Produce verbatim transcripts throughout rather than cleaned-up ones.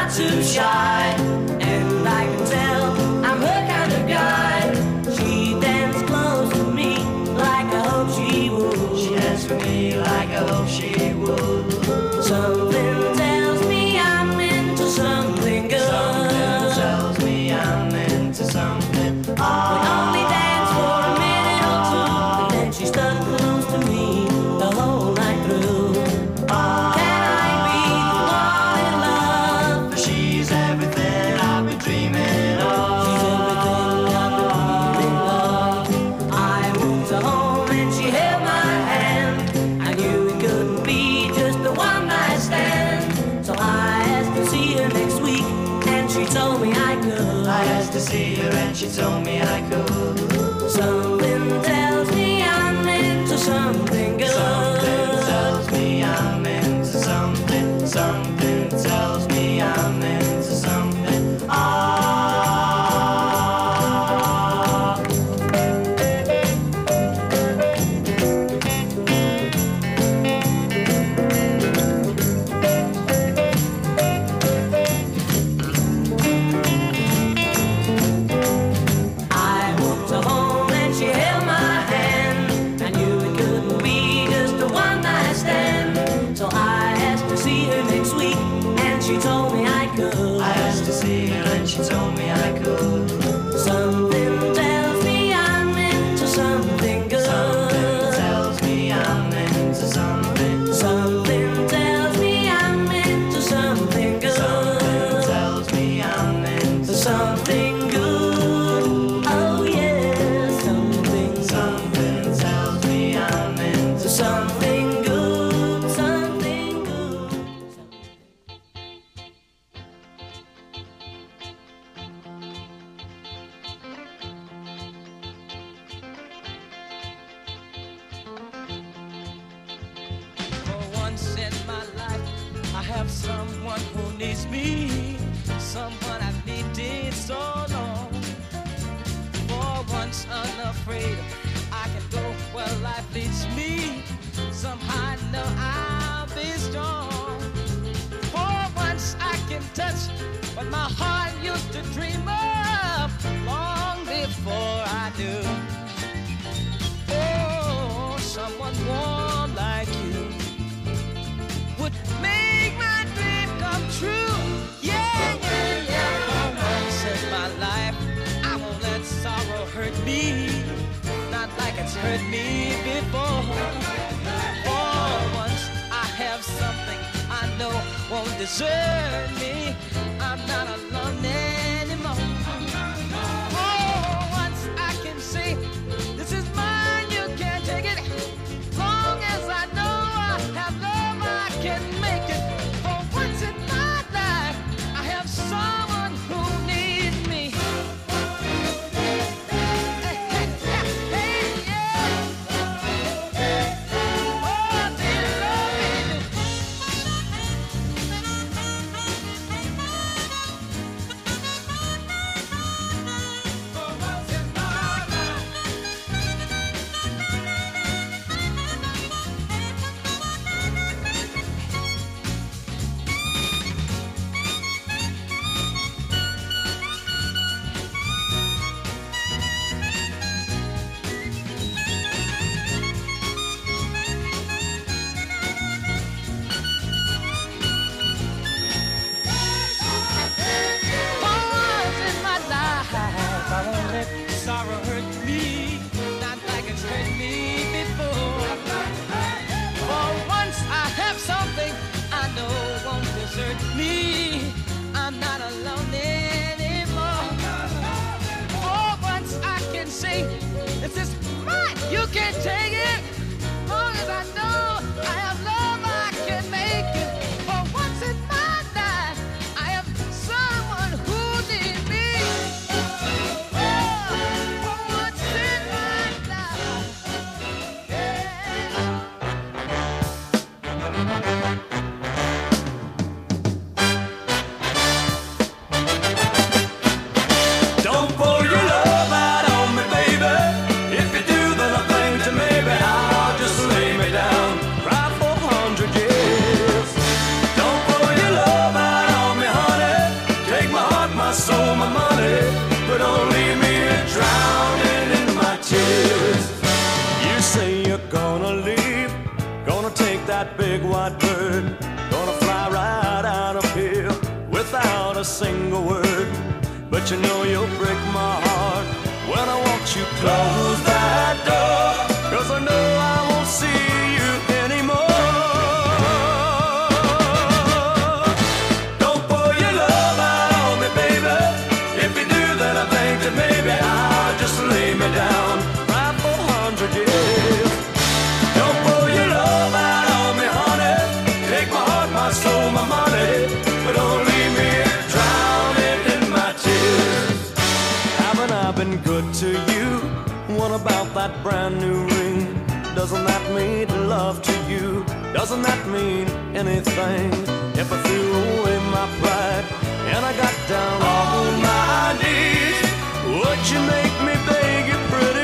not too shy, and I can tell I'm her kind of guy. She danced close to me like I hope she would. She danced with me like I hope she would. Something tells me I'm into something good. Something tells me I'm into something. Oh. We only danced for a minute or two, and then she stuck close to me the whole night through. Oh. Can I be the one in love? She's everything I've been dreaming of. She's everything I've been dreaming of. I walked her home and she held my hand. I knew it couldn't be just a one night stand. So I asked to see her next week, and she told me I could. I asked to see her and she told me I could. Something tells me I'm into something good. Something tells me I'm into something. Something tells me I'm into something. Ah. I walked her home and she held my hand. I knew it couldn't be just a one night stand. So I asked to see her next week, and she told me I could. I asked to see her and she told me I could. Something tells me I'm into something good. Something tells me I'm into something. Something tells me I'm into something good. Something tells me I'm into something good. Oh yeah, something. Something tells me I'm into something good. Something good. For once in my life, I have someone who needs me, someone I've needed so long. For once unafraid, I can go where life leads me. Somehow I know I'll be strong. For once I can touch what my heart used to dream of long before I knew. Oh, someone warm like you would make my dream come true. Yeah, yeah, yeah. For once in my life, I won't let sorrow hurt me, not like it's hurt me before. For once, I have something I know won't desert me. I'm not alone anymore. For once, I can say, this is mine, you can't take it. Long as I know I have love, I can make it. For once in my life, I have someone who needs me. Hey, hey, hey, hey, yeah. Oh, do you love me? a single word, but you know you'll break my heart when I want you close that door, 'cause I know I won't see you anymore. Don't pour your love out on me, baby. If you do, then I think that maybe I'll just lay me down right for a hundred years. Don't pour your love out on me, honey. Take my heart, my soul, my money, but don't leave me drowning in my tears. Haven't I been good to you? What about that brand new ring? Doesn't that mean love to you? Doesn't that mean anything? If I threw away my pride and I got down on my knees, would you make me beg you pretty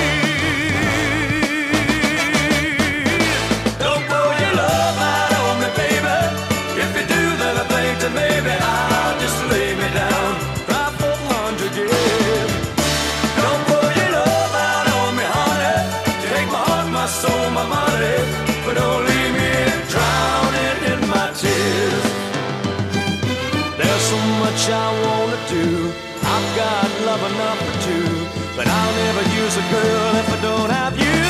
please? Don't pour your love out on me, baby. If you do, then I think that maybe I'll just lay me down right for a hundred years. Don't pour your love out on me, honey. Take my heart, my soul, my money, but don't leave me drowning in my tears. There's so much I wanna do. I've got love enough for two, but I'll never use a girl if I don't have you.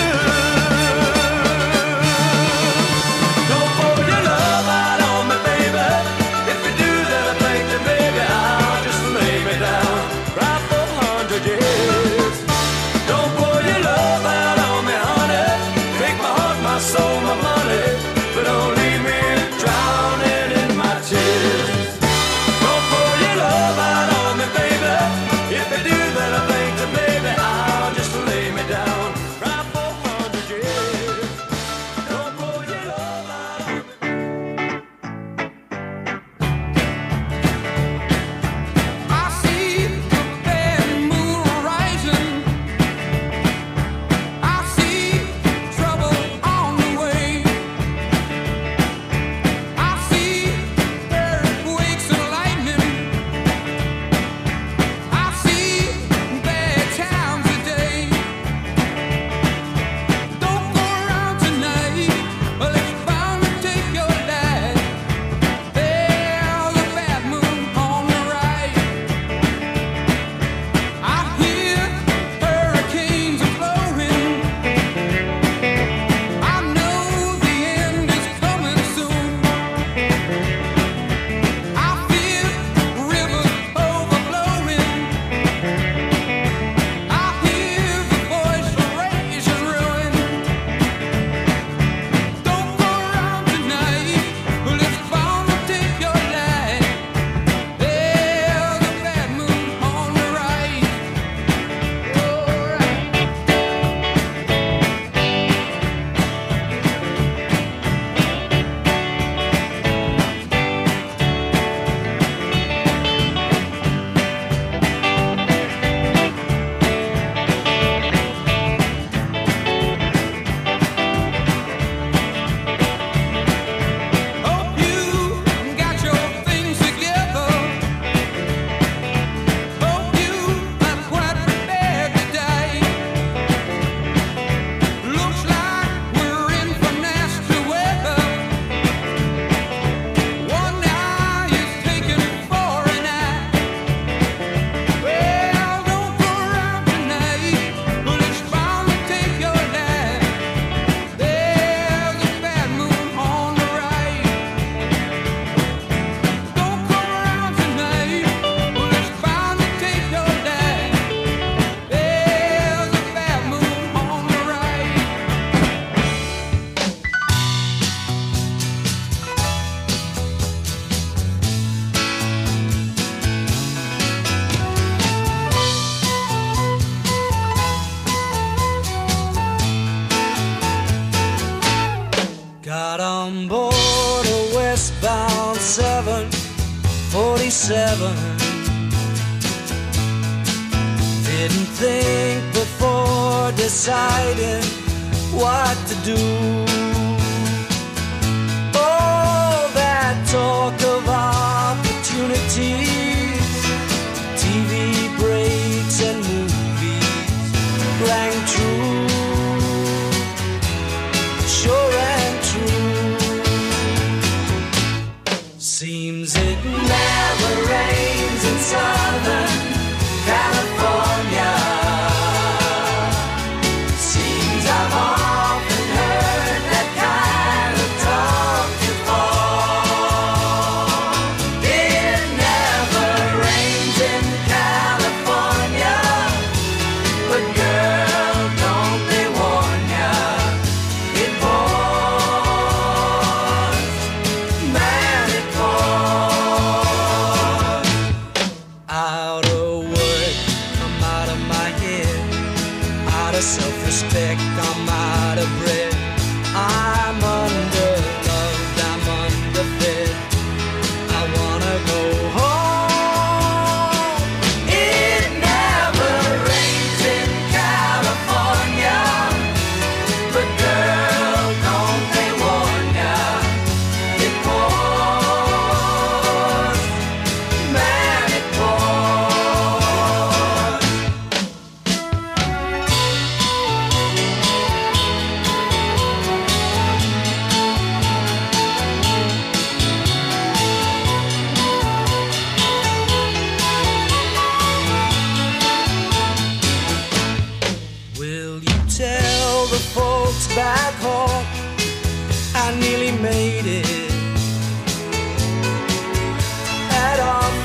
Don't pour your love out on me, baby. If you do, then I think that maybe I'll just lay me down right for a hundred years. Don't pour your love out on me, honey. Take my heart, my soul, my money, but don't leave me drowning in my tears. Don't pour your love out on me, baby. If you do, then I think that maybe I'll just lay me down right for a hundred years. Don't pour your love out on me. I see the bad moon rising. I see trouble on the way. I see earthquakes and lightning. I see bad times today. Don't go around tonight, well, it's bound to take your life. There's a bad moon on the right. I hear hurricanes are blowing. I know the end is coming soon. I feel rivers overflowing. I hear the voice of rage and ruin. Don't go around tonight, well, it's bound to take your life. There's a bad moon on the right. Hope you got your things together. Hope you are quite prepared to die. Looks like we're in for nasty weather. One eye is taken for an eye. Well, don't go around tonight, but it's bound to take your life. There's a bad moon on the right. Don't go around tonight, but it's bound to take your life. There's a bad moon on the right. Got on board a westbound seven forty-seven. Didn't think before deciding what to do. All that talk of opportunities, T V breaks and movies rang true. Sure and true. Seems it never rains.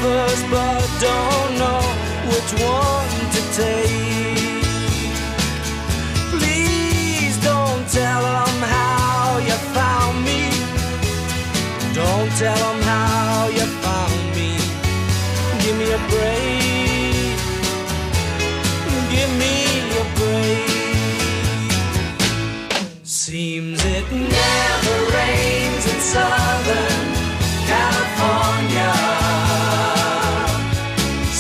first, but don't know which one to take. Please don't tell them how you found me. Don't tell them how you found me. Give me a break. Give me a break. Seems it never rains in Southern California.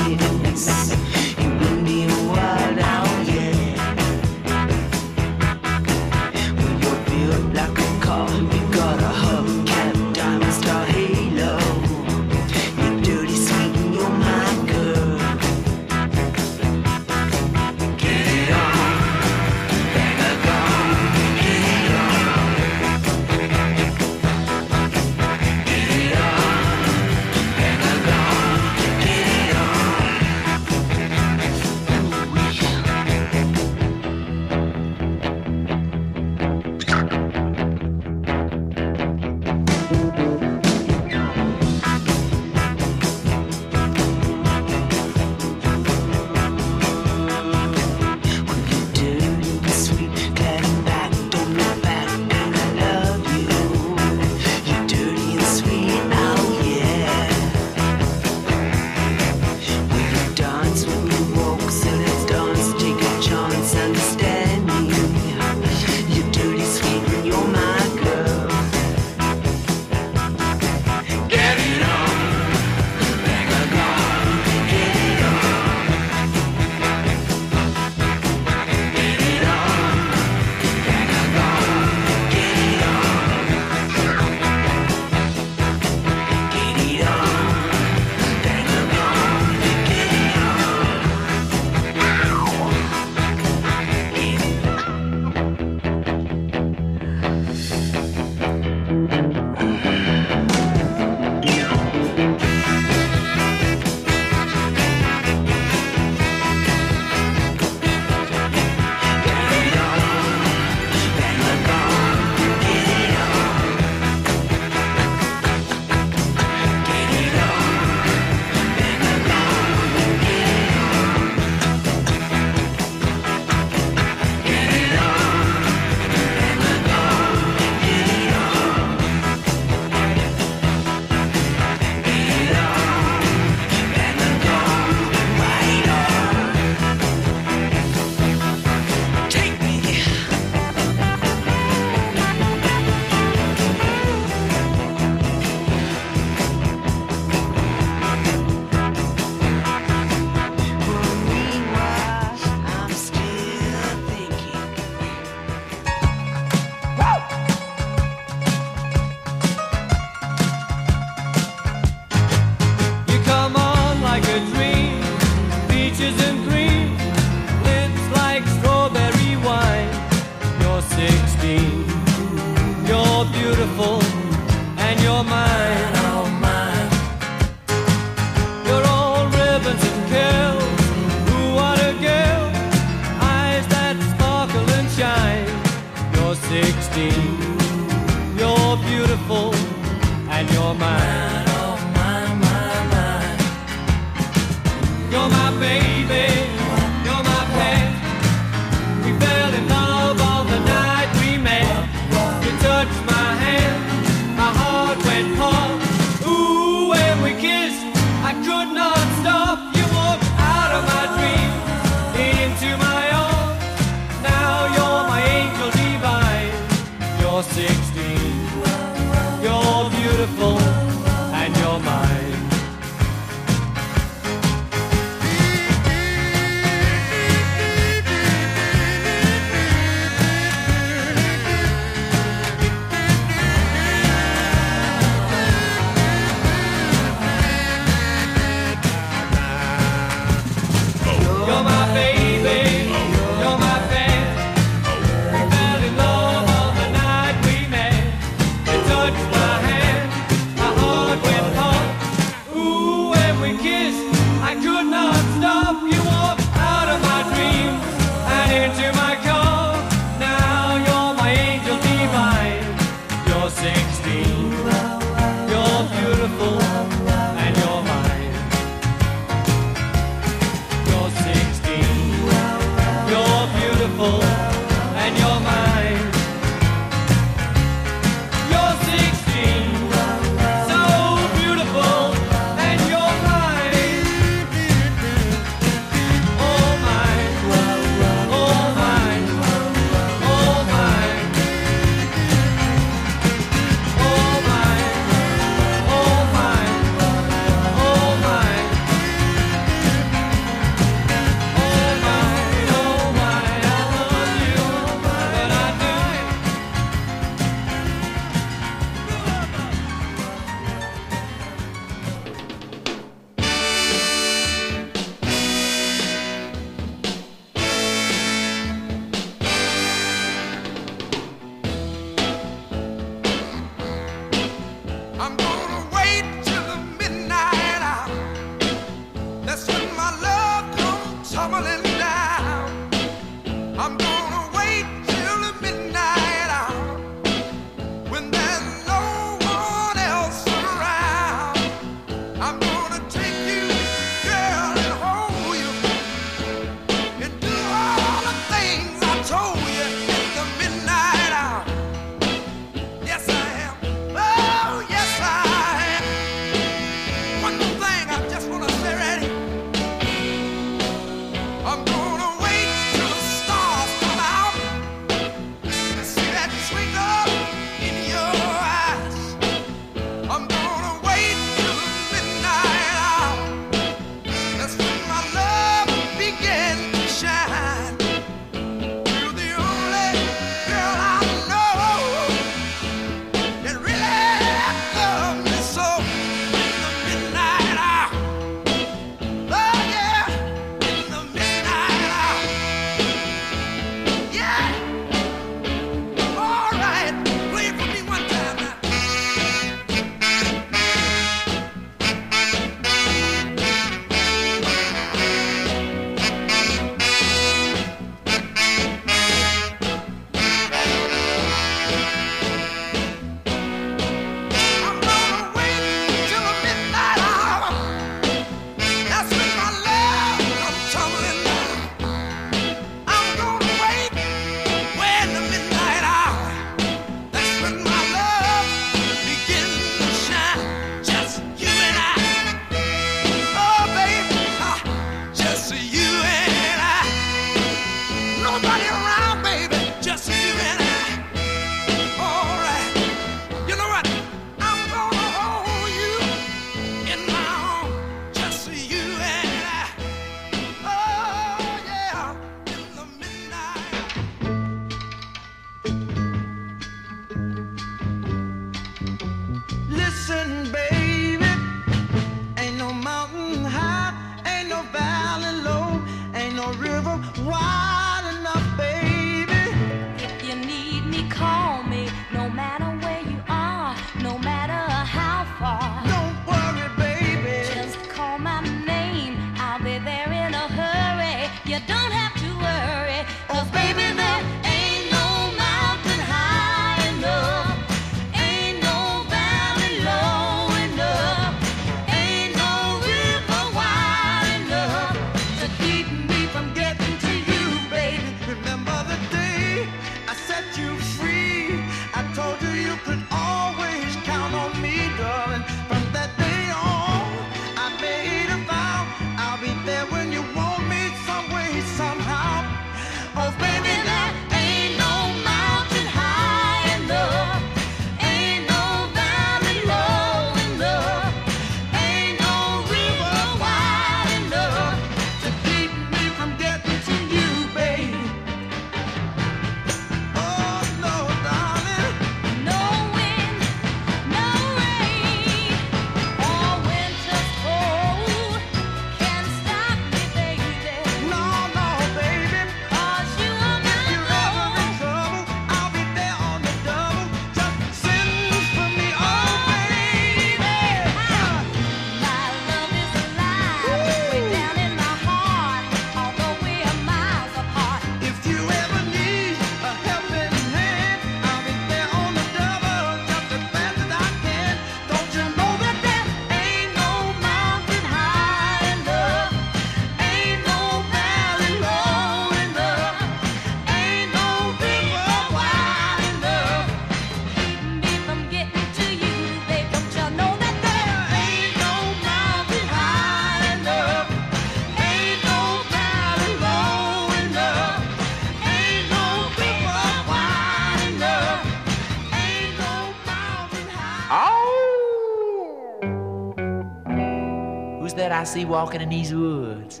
that I see walking in these woods?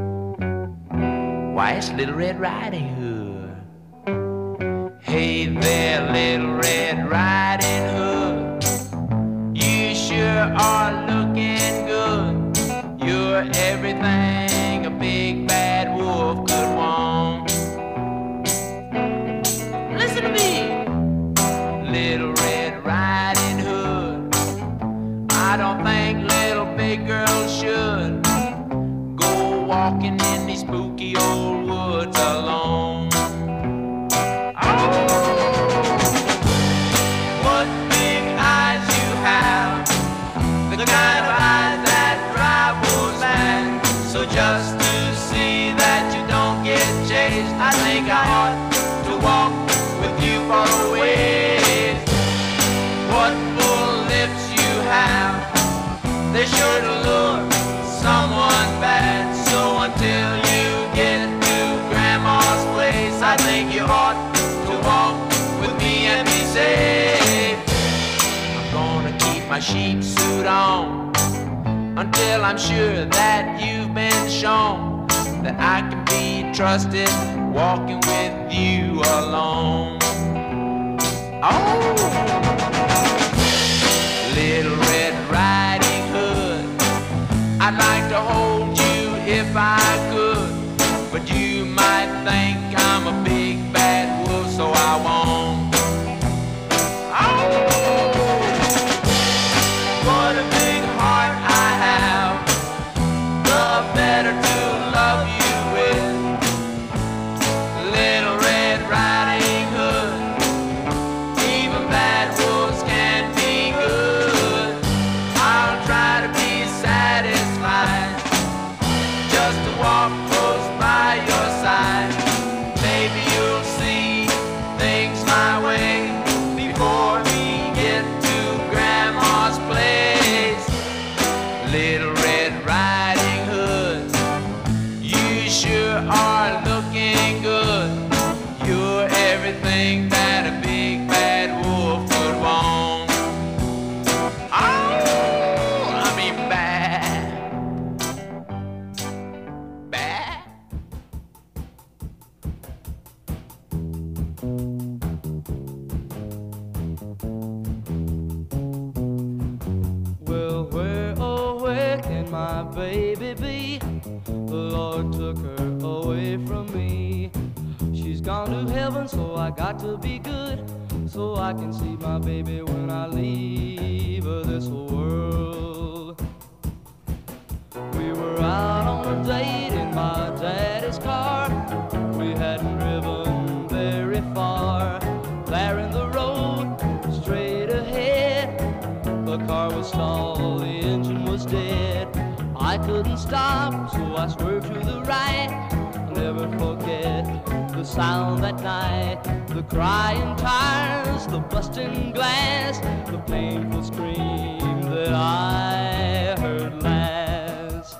Why, it's Little Red Riding Hood. Hey there, Little Red Riding Hood, you sure are looking good. You're everything a big bad wolf could want. Listen to me, Little Red Riding Hood, I don't think little big girls should go walking in these spooky old woods alone. Oh, what big eyes you have, the kind of eyes that They're sure to lure someone bad. So until you get to Grandma's place, I think you ought to walk with me and be safe. I'm gonna keep my sheep suit on until I'm sure that you've been shown that I can be trusted walking with you alone. Oh, Little Red Riding Hood, I'd like to hold you if I could, but you might think I'm a big bad wolf, so I won't. Oh, what a big heart I have, the better to love you with. Little Red Riding Hood, even bad wolves can be good. I'll try to be satisfied just to walk close by your side. Maybe you'll see things my way before we get to Grandma's place. Little Red Riding Hood, you sure are looking good. You're everything that a big bad wolf could want. Oh, I mean bad. Bad? Well, where, oh, where can my baby be? The Lord took her away from me. She's gone to heaven, so I got to be good, so I can see my baby when I leave this world. We were out on a date in my daddy's car. We hadn't driven very far. There in the road, straight ahead, the car was stalled, the engine was dead. I couldn't stop, so I swerved to the right. I'll never forget the sound that night, the crying tires, the busting glass, the painful scream that I heard last.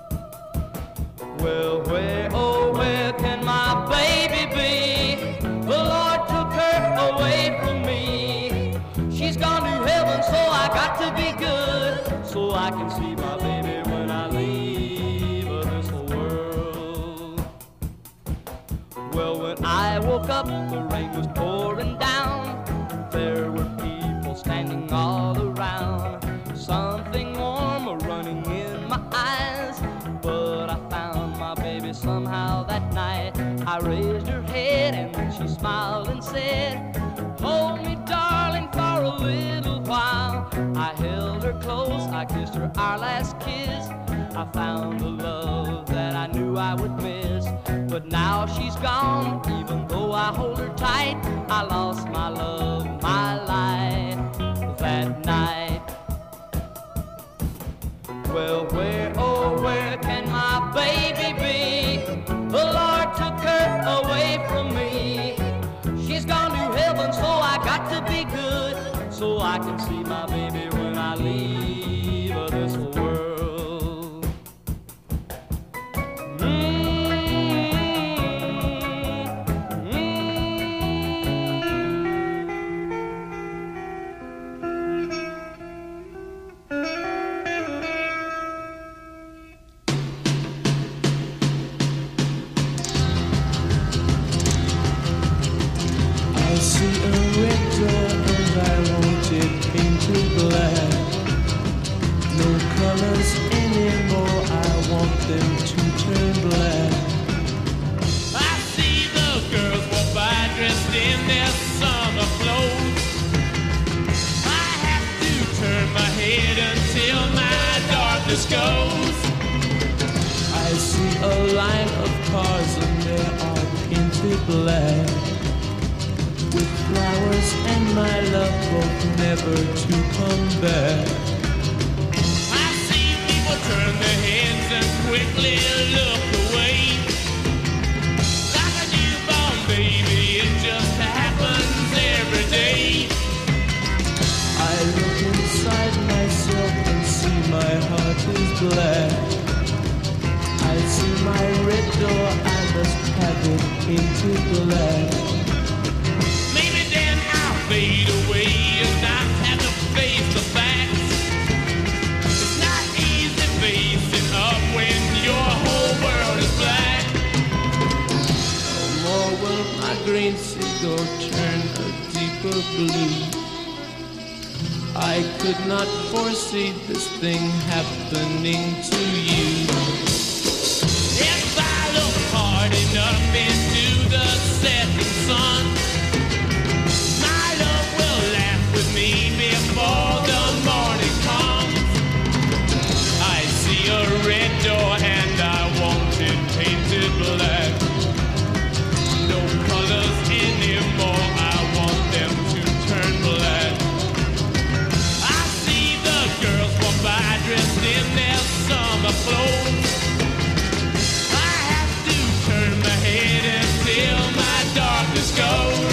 Well, where, oh, where can my baby be? The Lord took her away from me. She's gone to heaven, so I got to be good, so I can see my baby when I leave this world. Well, when I woke up, the rain was pouring down. There were people standing all around. Something warm running in my eyes, but I found my baby somehow that night. I raised her head and then she smiled and said, hold me, darling, for a little while. I held her close, I kissed her our last kiss. I found the love that I knew I would miss, but now she's gone. Even though I hold her tight, I lost my love, my life that night. Well, where, oh, where can my baby be? The Lord took her away from me. She's gone to heaven, so I got to be good, so I can see my baby when I leave this world. I see a red door and I want it painted black. No colors anymore, I want them to turn black. I see the girls walk by dressed in their summer clothes. I have to turn my head until my darkness goes. I see a line of cars and they are painted black, with flowers and my love both never to come back. I see people turn their heads and quickly look away. Like a newborn baby, it just happens every day. I look inside myself and see my heart black. I see my red door, I must have it into black. Maybe then I'll fade away and not have to face the facts. It's not easy facing up when your whole world is black. No more will my green seagull turn a deeper blue. I could not foresee this thing happening to you. If I look hard enough into the setting sun, my love will laugh with me before the morning comes. I see a red door and I want it painted black. No colors anymore, I want them to turn black. I see the girls walk by dressed in their summer clothes. I have to turn my head until my darkness goes.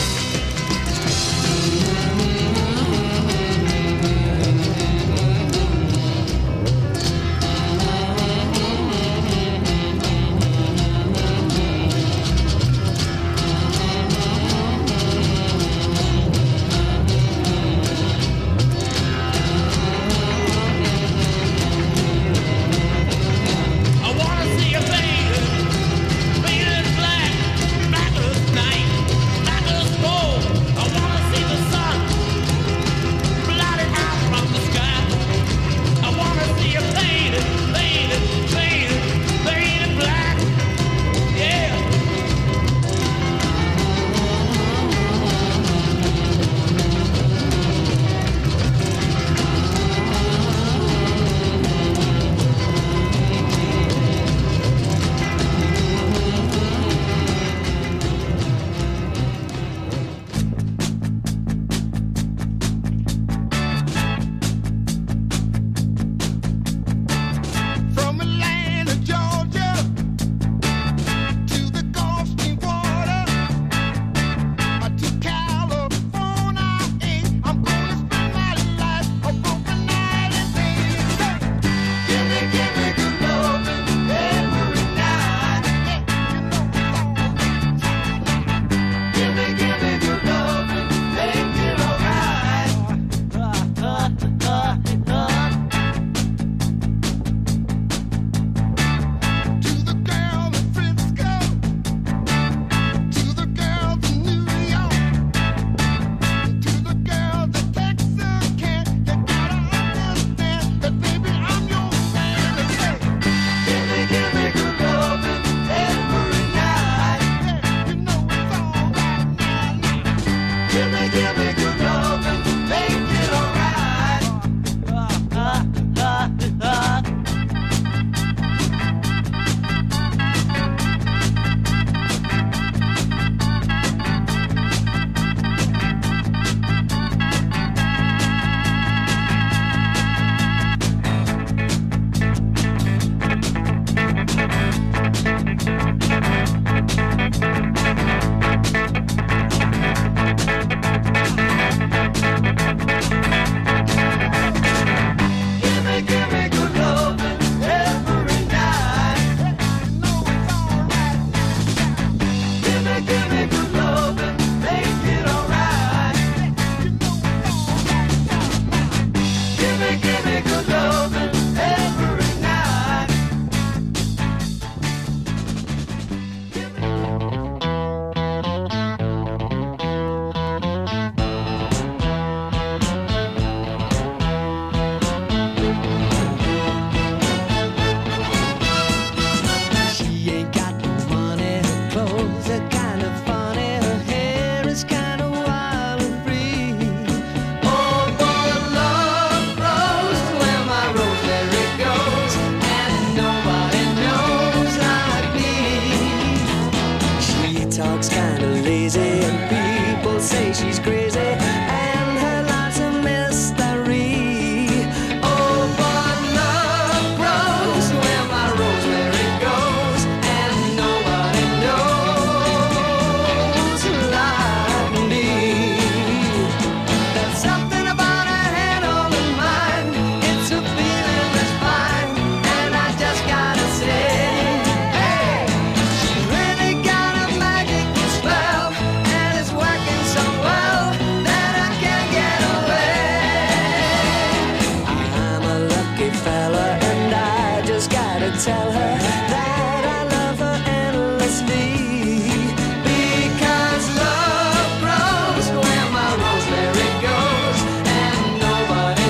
tell her that I love her endlessly. Because love grows where my rosemary goes, and nobody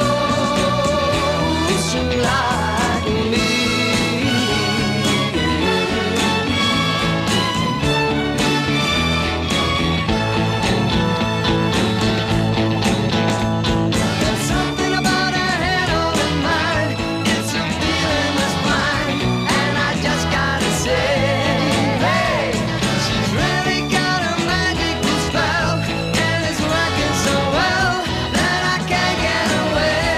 knows like me. There's something about her head over mine. It's a feeling that's mine, and I just gotta say, hey, she's really got a magical spell, and it's working so well that I can't get away.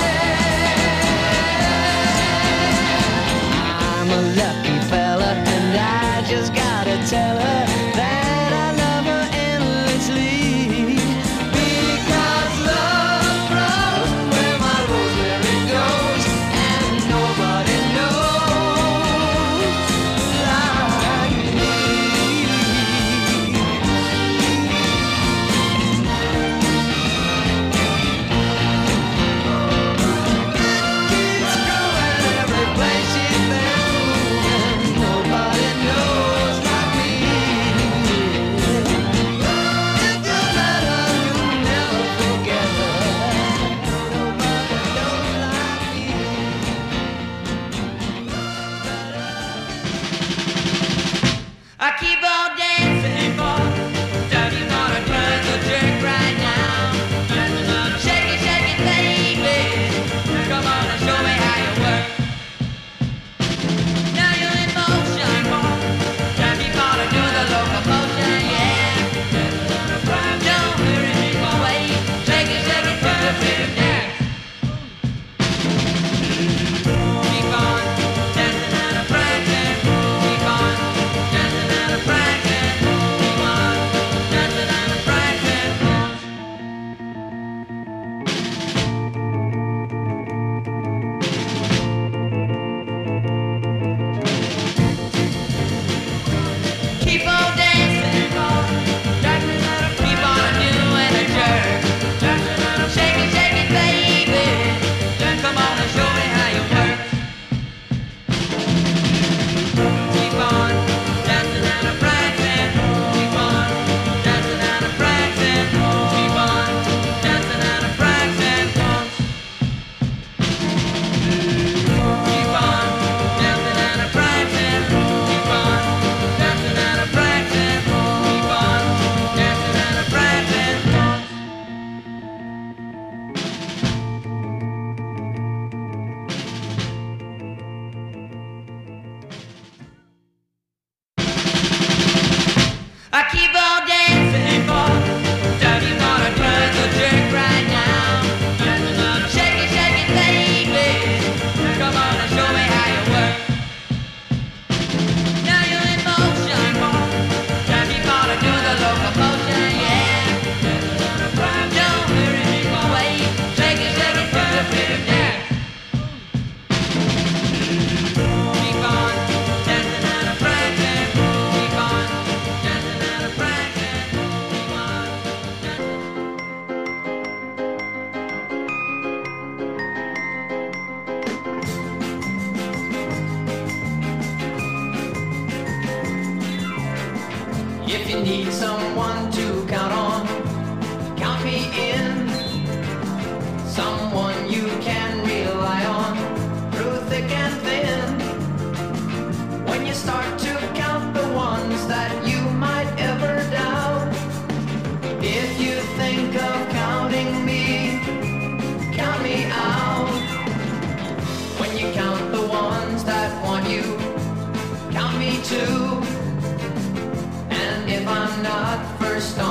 I'm a lucky fella, and I just gotta tell her that I love her endlessly. Because love grows where my rosemary goes, and nobody knows like me. Keeps growing every place she's been moving. Nobody knows like me. If you met her, you'll never forget her. Nobody knows like me. I keep on dancing for Don't you wanna try the jerk right now? Shake it, shake it, baby. Come on and show me how you work. Now you're in motion. Don't you wanna do the locomotion? Yeah. Don't hurry me away. Shake it, shake it to the beat of dance. Keep on dancing and a practicing. Keep on dancing and a practicing. Keep on dancing and a practicing. Keep on dancing, dancing and a keep on doing a jerk. Shake it, shake it, baby. Come on and show me how you work. Keep on dancing and a practicing. Keep on dancing and a practicing. Keep on dancing and a practicing. Keep on dancing and a practicing. Keep on dancing and a practicing. Keep on dancing and a practicing. I keep on dancing for Don't you wanna try the jerk right now? Shake it, shake it, baby. Come on and show me how you work. Now you're in motion. Don't you wanna do the locomotion? Yeah. Don't hurry me away. Shake it, shake it to the beat of dance. Keep on dancing and a practicing. Keep on dancing and a practicing. Keep on dancing. If you need someone to count on, count me in. Someone you can rely on through thick and thin. When you start to count the ones that you might ever doubt, if you think of counting me, count me out. When you count the ones that want you, count me too. And if I'm not first on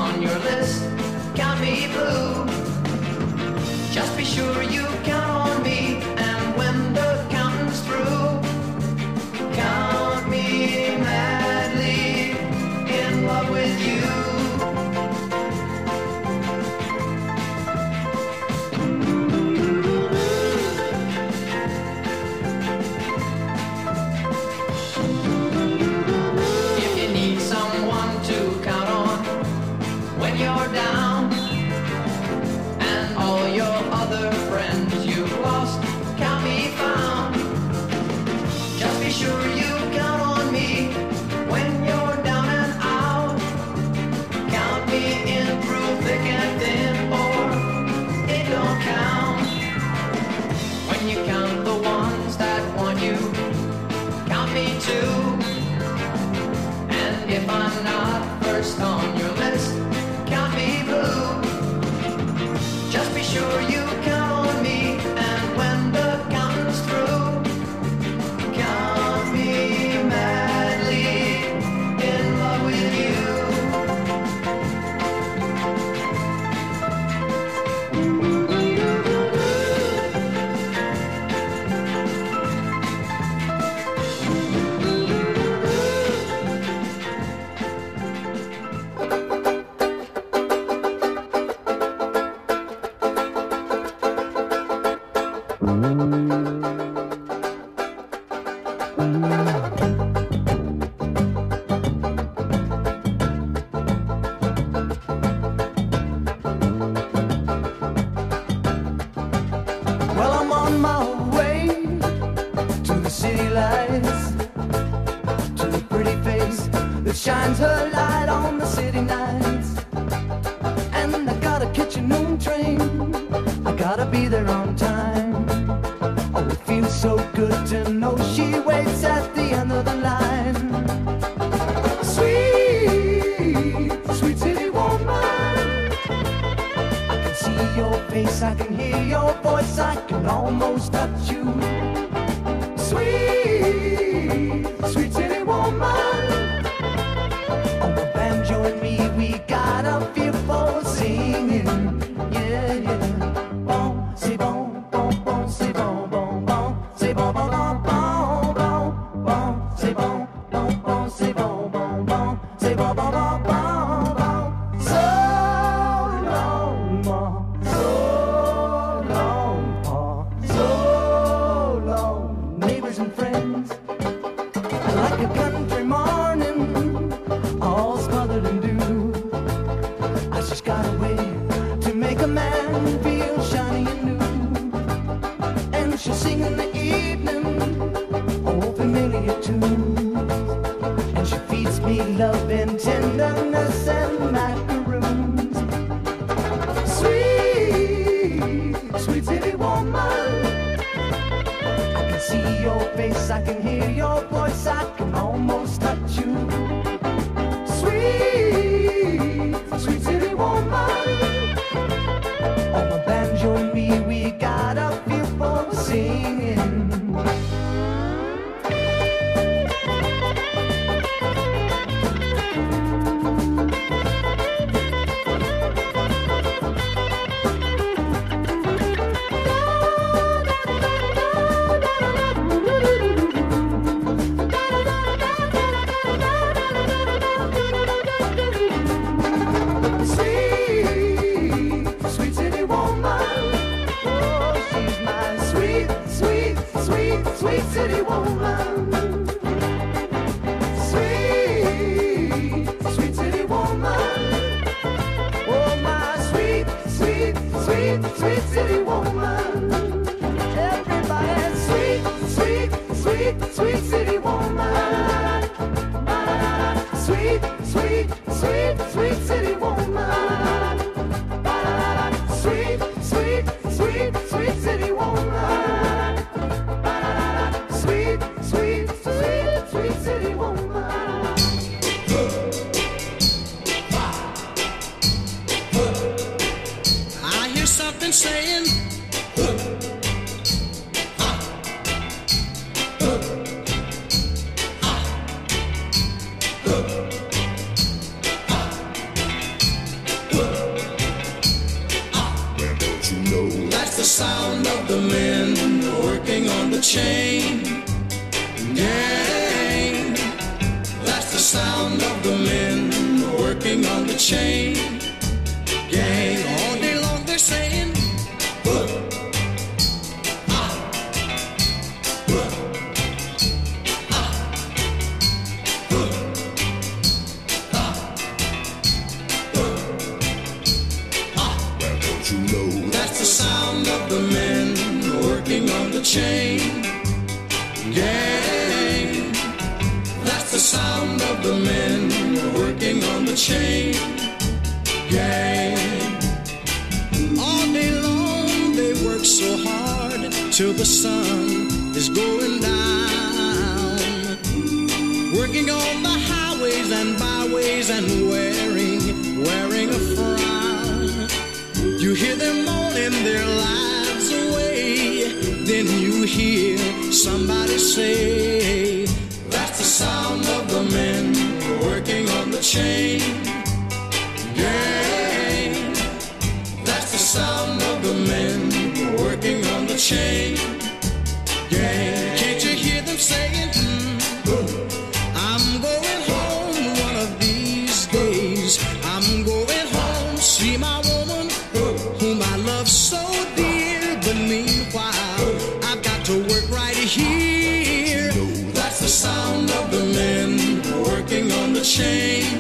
first on your list. Count me blue. Just be sure you count on me, and when the counting's through, count me madly in love with you. Well, I'm on my way to the city lights, to the pretty face that shines her light on the city nights. And I gotta catch a noon train, I gotta be there on time. Oh, it feels so good to know she waits at the end of the line. Sweet, sweet city woman, I can see your face, I can hear your voice, I can almost touch you. Sweet, sweet city woman, oh, the banjo and me, we got a feel for singing. Yeah, yeah. Bon, c'est bon, bon, bon, c'est bon, bon, bon, c'est bon, bon, bon, bon, bon, bon, c'est bon, bon, bon, c'est bon, bon, bon, c'est bon, bon, bon, bon, bon. So long, more, so long, more, so long, neighbors and friends, like a country morning, all smothered in dew. I just got a way to make a man feel shiny and new. And she'll sing in the evening, old familiar tunes. And she feeds me love and tenderness and macaroons. Sweet, sweet city woman, I can see your face, I can hear your voice, I can almost touch you. Sweet, sweet city woman, on my banjo and me, we got a feel for singing. Sweet, sweet city woman, oh, she's my sweet, sweet, sweet, sweet city woman. Sweet, sweet city woman, oh, my sweet, sweet, sweet, sweet city woman. Everybody, sweet, sweet, sweet, sweet city woman. Sweet, sweet, sweet, sweet city woman. Sweet, sweet, sweet, sweet city woman. Sweet, sweet, sweet, sweet city woman. I hear something saying, that's the sound of the men working on the chain gang. That's the sound of the men working on the chain gang. All day long they're saying, that's the sound of the men working on the chain gang. That's the sound of the men working on the chain gang. All day long they work so hard till the sun is going down, working on the highways highways and byways and wearing, wearing a frown. You hear them moaning their lives away. Then you hear somebody say, that's the sound of the men working on the chain gang. That's the sound of the men working on the chain gang. Can't you hear them saying, mm, I'm going home one of these days. I'm going home, see my woman whom I love so dear. But meanwhile, I've got to work right here. That's the sound of the men working on the chain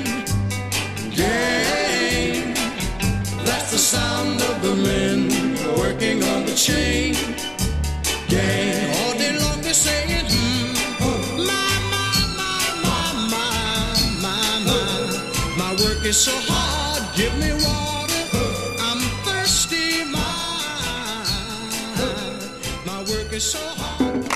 gang. That's the sound of the men working on the chain gang. All day long they're saying, mm, my, my, my, my, my, my, my. My work is so hard, give me water, I'm thirsty, my, my work is so hard.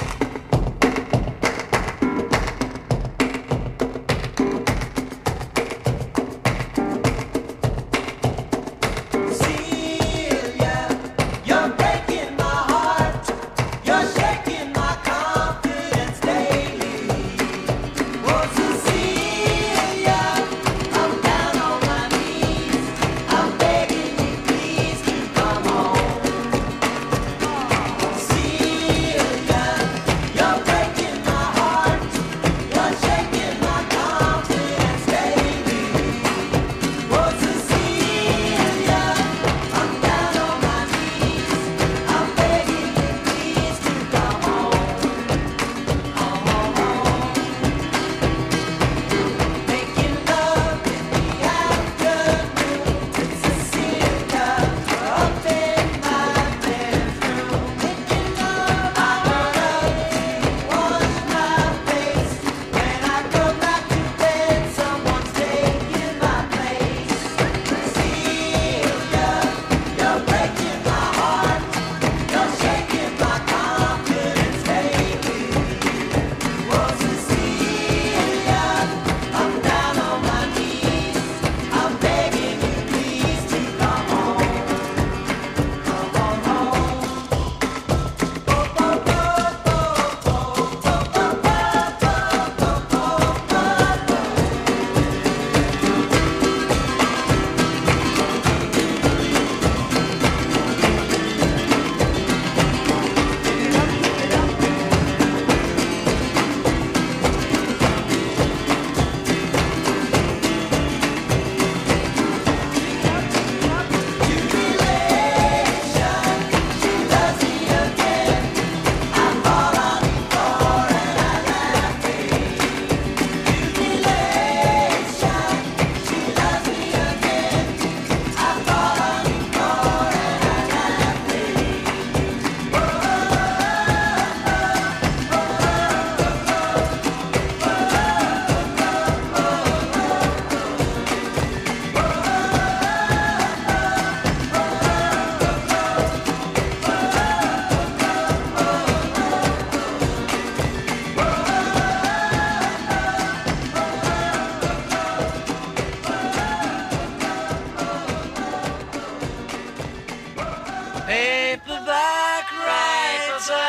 Paperback writer.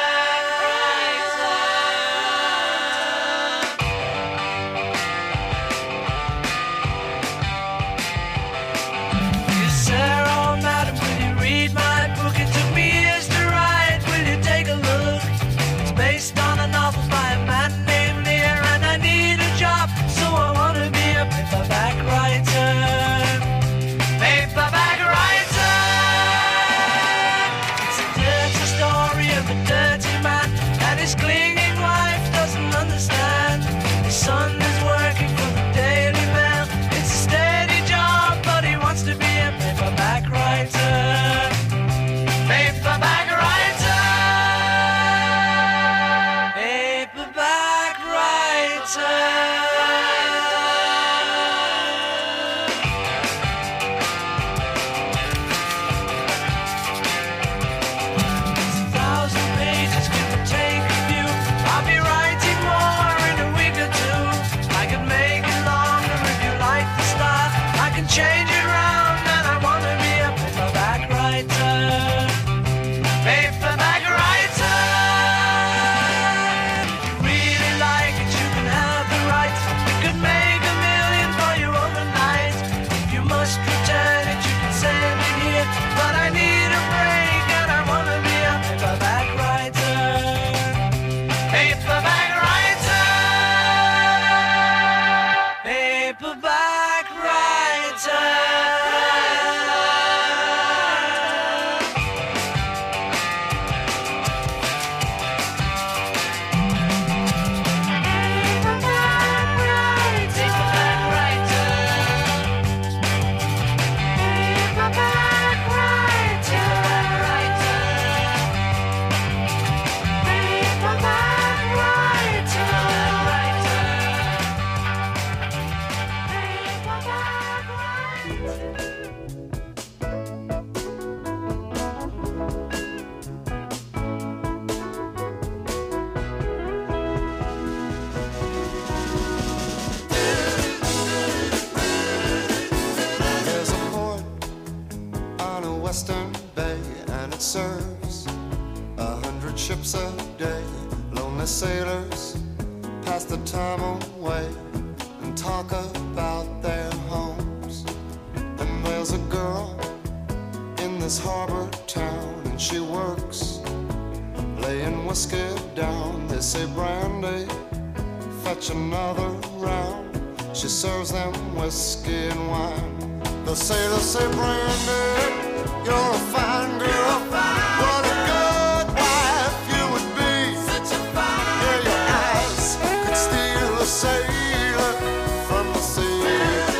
Yes, sir, oh madam, will you read my book? It took me years to write. Will you take a look? It's based on a novel by a man named Lear, and I need a job, so I want to be a paperback writer. Paperback writer. It's a dirty story of a dirty man, and his clinging wife doesn't understand. His son is working for the Daily Mail. It's a steady job, but he wants to be a paperback writer. Paperback writer. Paperback writer. Thousand pages give or take a few. paperback writer, paperback writer. There's a port on a western bay, and it serves a hundred ships a day. Lonely sailors pass the time away and talk about their homes. And there's a girl in this harbor town, and she works laying whiskey down. They say, Brandy, fetch another round. She serves them whiskey and wine. The sailors say, Brandy, you're a fine girl. What a good wife you would be. Such a fine Yeah, your eyes could steal a sailor from the sea.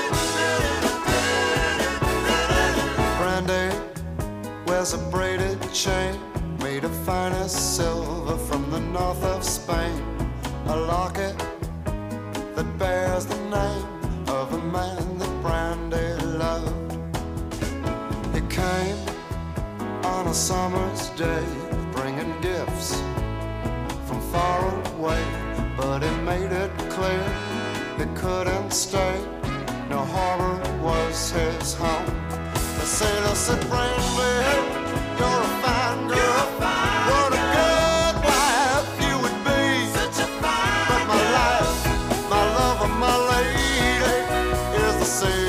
Brandy wears a braided chain made of finest silver from the north of Spain. A locket that bears the name of a man that Brandy loved. He came on a summer's day, bringing gifts from far away, but he made it clear he couldn't stay. No harbor was his home. The sailor said, Brandy, you're a fine girl. What a good wife you would be. Such a fine But my life, my love, and my lady is the sea.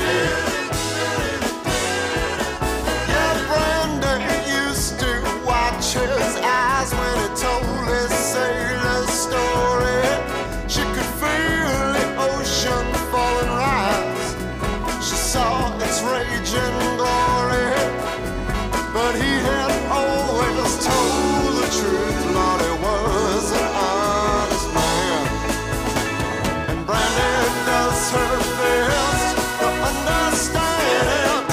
Yeah, Brandy used to watch his eyes when he told his sailor story. She could feel the ocean fall and rise. She saw its raging glory, but he had always told the truth. Lord, he was an honest man, and Brandy does her best to understand.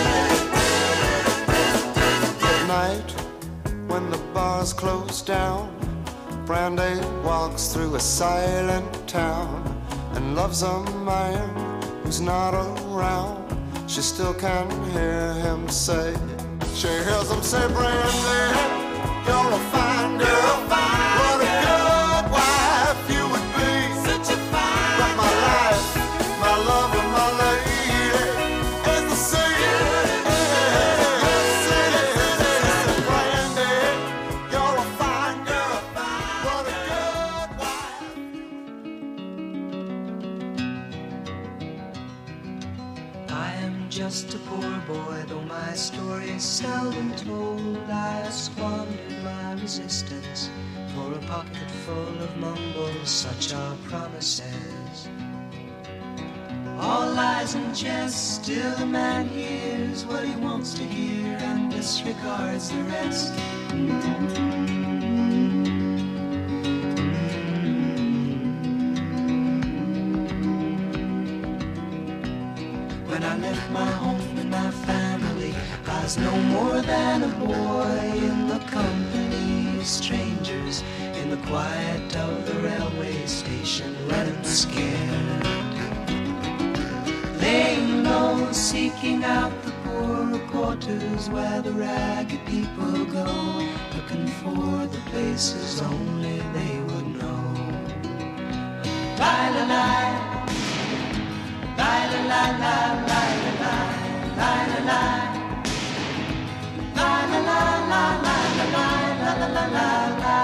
At night, when the bars close down, Brandy walks through a silent town and loves a man who's not around. She still can hear him say, she hears him say, Brandy, you're a fine girl. What a good wife you would be. Such a fine But my life, my love, and my lady is the same. Brandy, you're a fine girl. What a good wife. I am just a poor boy, though my story is seldom told. I squandered my resistance for a pocket full of mumbles. Such are promises. All lies and jest, still a man hears what he wants to hear and disregards the rest. When I left my home and my family, I was no more than a boy in the company of strangers, in the quiet of the railway station, running scared. Laying low, seeking out the poorer quarters where the ragged people go, looking for the places only they would know. La la la, la la la la la la la la la, la la la la la la la la la la.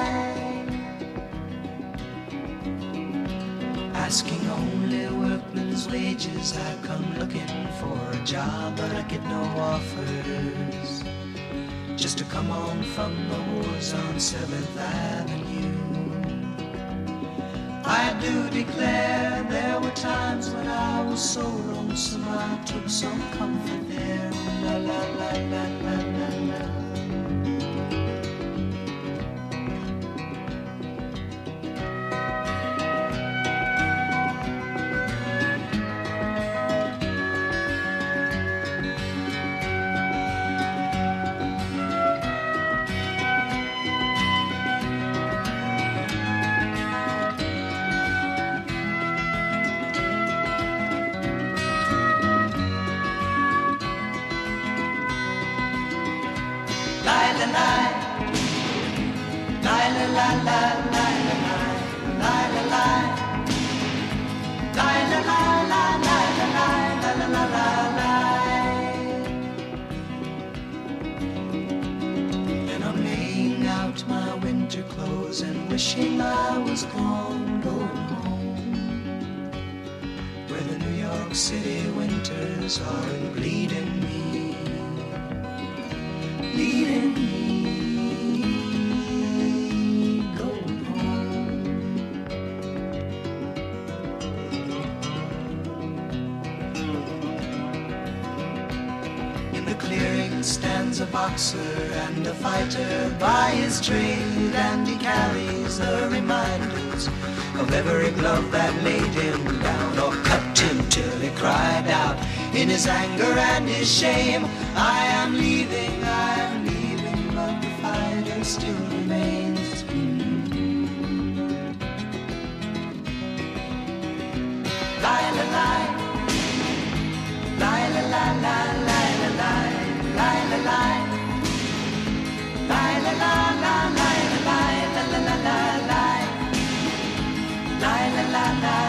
Asking only workmen's wages, I come looking for a job, but I get no offers. Just to come on from the wars on Seventh Avenue. I do declare there were times when I was so lonesome I took some comfort there. La la la la la la la. And I'm laying out my winter clothes and wishing I was gone, going home, where the New York City winters are bleeding me, bleeding me. Stands a boxer and a fighter by his trade, and he carries the reminders of every glove that laid him down or cut him till he cried out in his anger and his shame, I am leaving, I am leaving, but the fighter still remains. Mm-hmm. Lie, la, lie, lie, la, la, la, lie, la, lie. Lie, la, lie. Lie, la, la, la, lie, la, lie, la, la, la, la, lie. Lie, la, la, la.